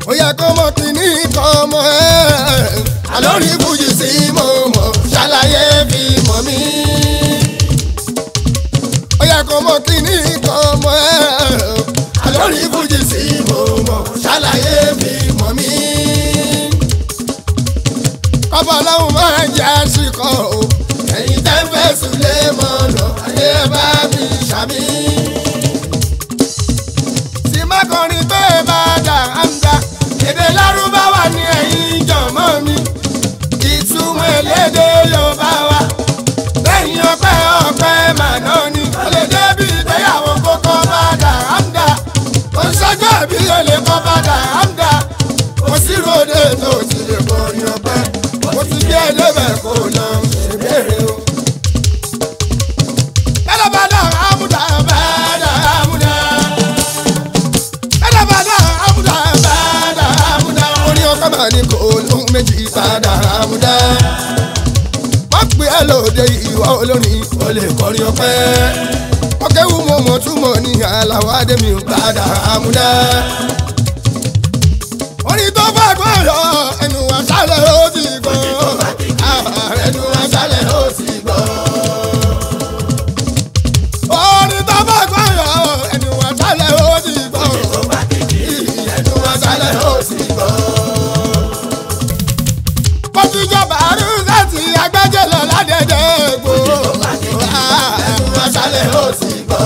ó yẹ kó mọ̀ kíní kan mọ́ ẹ́ àlórí fújì sí mo mọ̀ ṣàlàyé fi mọ̀ mí. ó yẹ kó mọ̀ kíní kan mọ́ ẹ́ àlórí fújì sí mo mọ̀ ṣàlàyé fi mọ̀ mí. kọ́bọ̀ lọ́hùn máa ń jẹ́ àṣìkò o ẹ̀yin tẹ́ fẹ́ sùlé mọ́nà ayé bá mi ṣàmì. tí má kọrin pé bá dà áńdá èdè lárúbáwá ní ẹ̀yin jọ̀mọ́ mi ìtumọ̀ elédè Yorùbá wa lẹ́yìn ọpẹ́ ọpẹ́ màná ni ó lè débi ìgbéyàwó kókó bá dà áńdá ó ń ṣọjọ́ bí ó lè kọ́ bá dà áńdá ó sì ròde tó ti lè kọrin ọpẹ́ ó ti gbé ẹlẹ́bẹ̀ kó lọ ṣèbéèrè o. ẹlẹ́bàdà àmúdà bàdà àmúdà ẹlẹ́bàdà àmúdà bàdà àmúdà orin ọkọ máa ní kò lóhùn méjì bàdà àmúdà. wọ́n pè é lóde ìwà olórin ó lè kọrin ọpẹ́ ọkẹ́wù mọ̀mọ́ túmọ̀ ní aláwọ̀ adémi bàdà àmúdà. orin tó bá gbọ́ yọ ẹnu àṣálẹ̀ ó ti gbọ́ ẹnu àṣálẹ̀ ó ti gbọ́. orin tó bá gbọ́ yọ ẹnu àṣálẹ̀ ó ti gbọ́ ẹnu àṣálẹ̀ ó ti gbọ́. mo ti jọba arúgbó agbẹ́jẹ́ lọ ládẹ́dẹ́ gbò ẹnu àṣálẹ̀ ó ti gbọ́.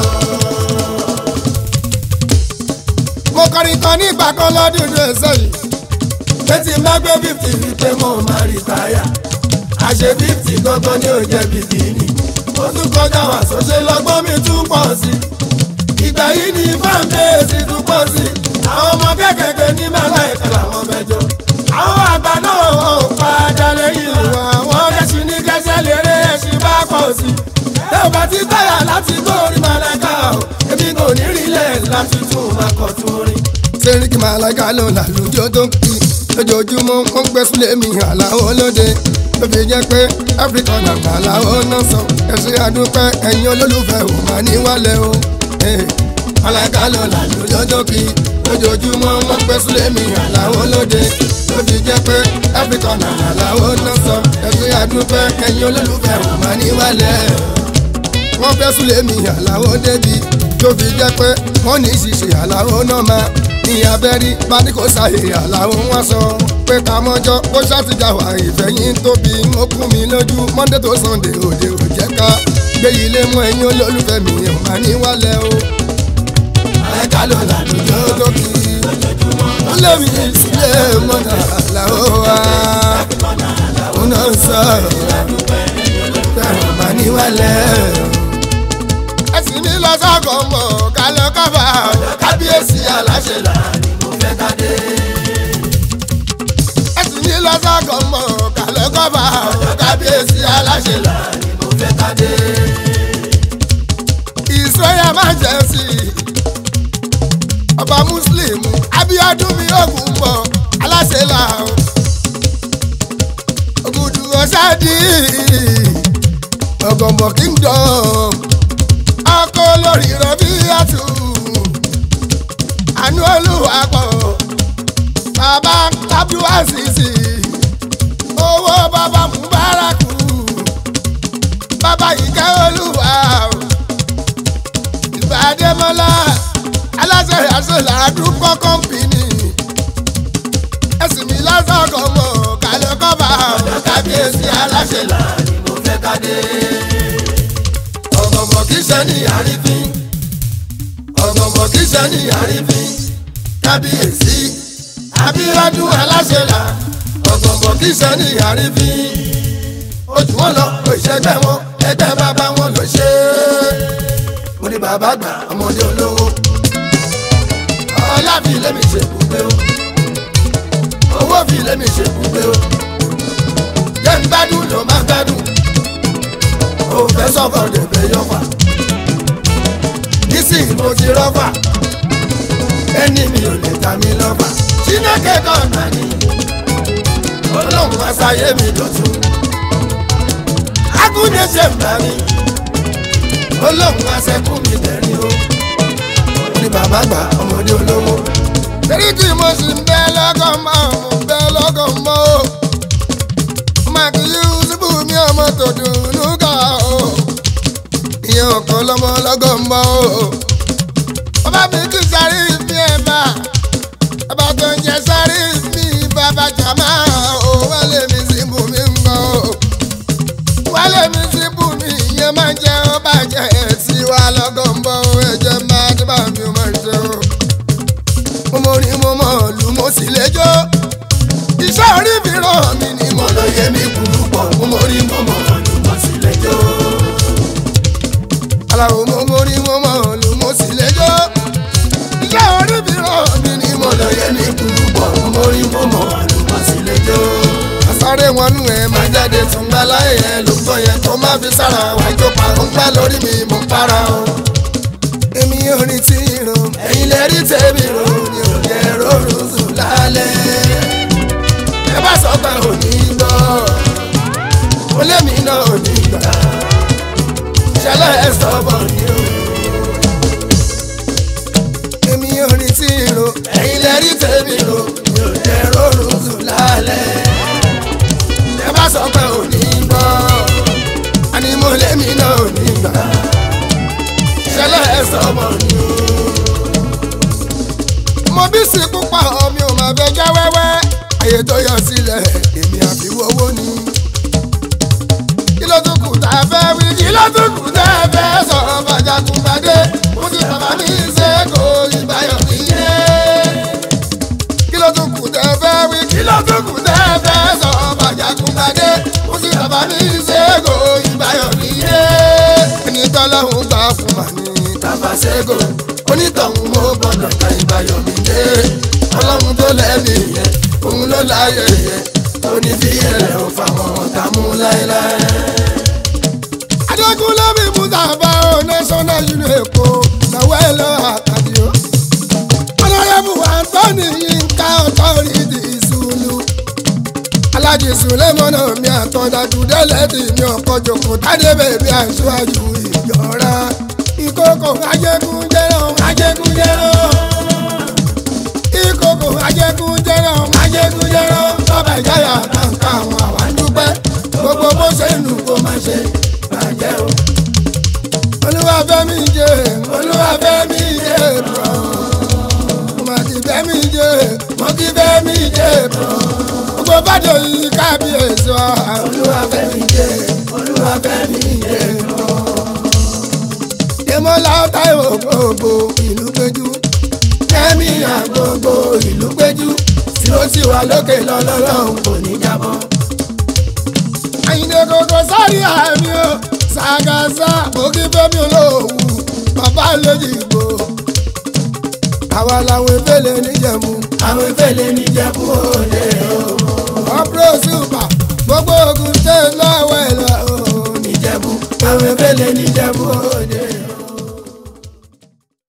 mo kọrin kan nígbà kan lọ́dún sẹ́yìn létí má gbé 50 wípé mo máa rí táyà àṣẹ 50 gangan ní òjẹ́ bìkínì mo tún kọjá wà sọ́ṣẹ́ lọ́gbọ́n mi tún pọ̀ sí ìgbà yìí ní fáńdéèsì tún pọ̀ sí àwọn ọmọ kékèké ní mẹ́láìka làwọn mẹ́jọ àwọn àgbà náà wọn ò padà lẹ́yìn wọn àwọn kẹ́sì ní kẹ́sẹ́ lérè ẹ̀sìn bá pọ̀ sí ẹ ò bá ti táyà láti gbórí mẹ́láìka o èmi kò ní rí lẹ́ẹ̀sì láti tún máa kọ̀ tún rí. sẹ́ríkì mẹ́láìka ló làlùjọ tó ń kí lójoojúmọ́ wọ́n gbé sílé mi àlàó lóde ló fi jẹ́ pé áfíríkà nàgbà àlàó náà sọ ẹ̀sìn àdúpẹ́ ẹ̀yin olólùfẹ́ ò máa ní wálẹ̀ o. màláìka ló làlùjọ tó kí lójoojúmọ́ wọ́n gbé sílé mi àlàó lóde ló fi jẹ́ pé áfíríkà nàgbà àlàó náà sọ ẹ̀sìn àdúpẹ́ ẹ̀yin olólùfẹ́ ò máa ní wálẹ̀. wọ́n gbé sílé mi àlàó débi tó fi jẹ́ pé wọ́n ní ṣíṣe àlàó náà máa ní abẹ́rí bani kò sáyé àlàó wọn sọ pé ká mọ́jọ́ ó ṣàtìjà wà ìfẹ̀yìn tóbi ó kún mi lójú Monday to Sunday òde ò jẹ́ ká gbé ilé mú ẹ̀yin olólùfẹ́ mi ò máa ní wálẹ̀ o. ẹ̀ka ló làlùjọ tóbi ó lé mi sílé mọ́nà àlàó wa ó náà sọ bẹ́ẹ̀ máa ní wálẹ̀. ẹ̀sìn mi lọ sọ́kọ̀ mọ̀ ká lọ kábà kábíyèsí aláṣẹ là ni mo fẹ́ ká dé. ẹ̀sìn mi lọ sọ́kọ̀ mọ̀ ká lọ kábà kábíyèsí aláṣẹ là ni mo fẹ́ ká dé. ìsọyà máa jẹ́ sí ọba Muslim Abíọ́dún mi ògùn bọ̀ aláṣẹ là ògùdù ọ̀ṣádì ọ̀gọ̀mọ̀ kingdom ọkọ lórí rọbí àtù àánú olùwàpọ̀ bàbá Abdulwasisi owó bàbá Mubaraku bàbá Ìkẹ́ Olúwa Ìbàdémọ́lá aláṣẹ àṣọlá àdúgbò kọ́mpìnì ẹ̀sìn mi lásàkọ̀ mọ̀ kálẹ̀ kọ́ba ọ̀dọ̀ kábíyèsí aláṣẹ là ni mo fẹ́ ká dé. ọ̀gọ̀mọ̀ kì í ṣe ní àrífín ọ̀gọ̀mọ̀ kì í ṣe ní àrífín kábíyèsí Abíọ́dún aláṣẹ là ọ̀gọ̀mọ̀ kì í ṣe ní àrífín ojú wọn lọ ìṣẹ́gbẹ́ wọn ẹgbẹ́ bàbá wọn lọ ṣe é mo ní bàbá àgbà ọmọdé olówó ọlá fi lémi ṣe bùgbé o owó fi lémi ṣe bùgbé o jẹ́ ń gbádùn ló máa gbádùn ó fẹ́ sọ́kọ̀ dẹ̀bẹ̀ yọ̀fà nísìnyí mo ti rọ́fà ẹni mi ò lè ta mi lọ́fà Chineke kan náà ni ọlọ́run wá sáyé mi dọ̀tun agúnjẹ ṣe ń bá mi ọlọ́run wá sẹ́kù mi tẹ̀rín o ní bàbá àgbà ọmọdé olówó torí tí mo sì ń bẹ lọ́kàn mọ́ mo ń bẹ lọ́kàn mọ́ o. Màkì Yusufu mi ọmọ tó dùnú ká o. Ìyẹn ọ̀kan lọ́mọ lọ́kàn mọ́ o. Bàbá mi kì í sáré ìfín ẹ̀ bá. Bàbá tó ń jẹ sáré ìfín bàbá jàmá o. Wálé mi sí bù mí ń gbọ́ o. Wálé mi sí bù mí ìyẹn máa ń jẹ́ ó bàjẹ́ sí wa lọ́kàn mọ́ o. Ẹ̀jẹ̀ máa dé bá mi ó máa ń ṣe o. Mo rí mo mọ̀ lù mo sì lè jó. Iṣẹ́ orí mi ràn mí ni mo lọ yẹ mí kúrú pọ̀. Mo rí mo mọ̀ lù mo sì lè jó. Aláwo mo rí mo mọ̀ lù mo sì lè jó. Iṣẹ́ orí mi ràn mí ni mo lọ yẹ mí kúrú pọ̀. Mo rí mo mọ̀ lù mo sì lè jó. Àsáré wọn nú ẹ máa jáde tún gbá láyé ẹ ló gbọ́ yẹn tó má fi sára wájú pa. Ó ń gbá lórí mi mo ń para o. Èmi ò rí tí ìrò ẹ̀yin lè rí tèmi rò ní òde rọrùn sùn lálẹ́. Ẹ bá sọ pé ò ní gbọ́, ó lé mi náà ò ní gbà. Ṣẹlẹ̀ ẹ sọ bọ̀ ní o. Èmi ò rí tí ìrò ẹ̀yin lè rí tèmi rò ní òde rọrùn sùn lálẹ́. Ẹ bá sọ pé ò ní gbọ́, àní mo lé mi náà ò ní gbà. Ṣẹlẹ̀ ẹ sọ bọ̀ ní o. Mo bí sí púpọ̀ mi ò máa fẹ́ já wẹ́wẹ́. Ayé tó yọ sílẹ̀ èmi àfiwọ́ owó ni. Kí ló tún kù tá a fẹ́ wí? Kí ló tún kù tá a fẹ́ sọ̀rọ̀ Fàjàkùngbadé? Mo ti bàbá mi ṣe kó ìbáyọ̀ mi yé. Kí ló tún kù tá a fẹ́ wí? Kí ló tún kù tá a fẹ́ sọ̀rọ̀ Fàjàkùngbadé? Mo ti bàbá mi ṣe kó ìbáyọ̀ mi yé. Ẹni tọ́lọ́hún gbà fún màní Tàfàṣẹ́gò. Onítọ̀hún mo gbọ́dọ̀ ka ìbáyọ̀ mi dé. Ọlọ́run tó lẹ́mí yẹn òun ló láyé yẹn. Oní fi ẹ̀rẹ̀ ò fáwọn ọ̀tá mú láéláé. Adékúnlé mi mú tàbá o National Union Èkó lọ́wọ́ ẹ̀ lọ àtàdé o. Honorable Anthony Yinka Authority Zulu. Alájì Sùlẹ́mọ́nà mi àtọ̀dàdù délẹ́dì mi ọkọ̀ jòkó tádé bèbí aṣáájú ìjọra. Ìkókò ajégúnjẹ́rọ̀ ajégúnjẹ́rọ̀. Ìkókò ajégúnjẹ́rọ̀ ajégúnjẹ́rọ̀. Bàbá ìjáyà kàǹkà àwọn àwa ń dúpẹ́. Gbogbo bó ṣe nù kó má ṣe bàjẹ́ o. Olúwafẹ́mi jẹ́ Olúwafẹ́mi jẹ́ bọ̀. Mo ti fẹ́mi jẹ́ mo ti fẹ́mi jẹ́ bọ̀. Gbogbo bàjọ́ yìí kábíyèsí wa. Olúwafẹ́mi jẹ́ Olúwafẹ́mi jẹ́ bọ̀. Dèmọ́lá Táíwò gbogbo ìlú péjú. Kẹ́mi àgbogbo ìlú péjú. Tí ó sì wà lókè lọ́lọ́run kò ní jábọ́. Àyìndé Kòkó sáré àmì o. Sàgàsà òkè fẹ́mi olóòwú. Bàbá lójì ìgbò. Àwa làwọn ìfẹ́lẹ̀ níjẹ̀mú. Àwọn ìfẹ́lẹ̀ níjẹ̀mú òde o. Ọ̀pọ̀ ṣùpà gbogbo ogun tẹ̀ lọ́wọ́ ẹ̀ lọ níjẹ̀mú. Àwọn ìfẹ́lẹ̀ níjẹ̀mú òde.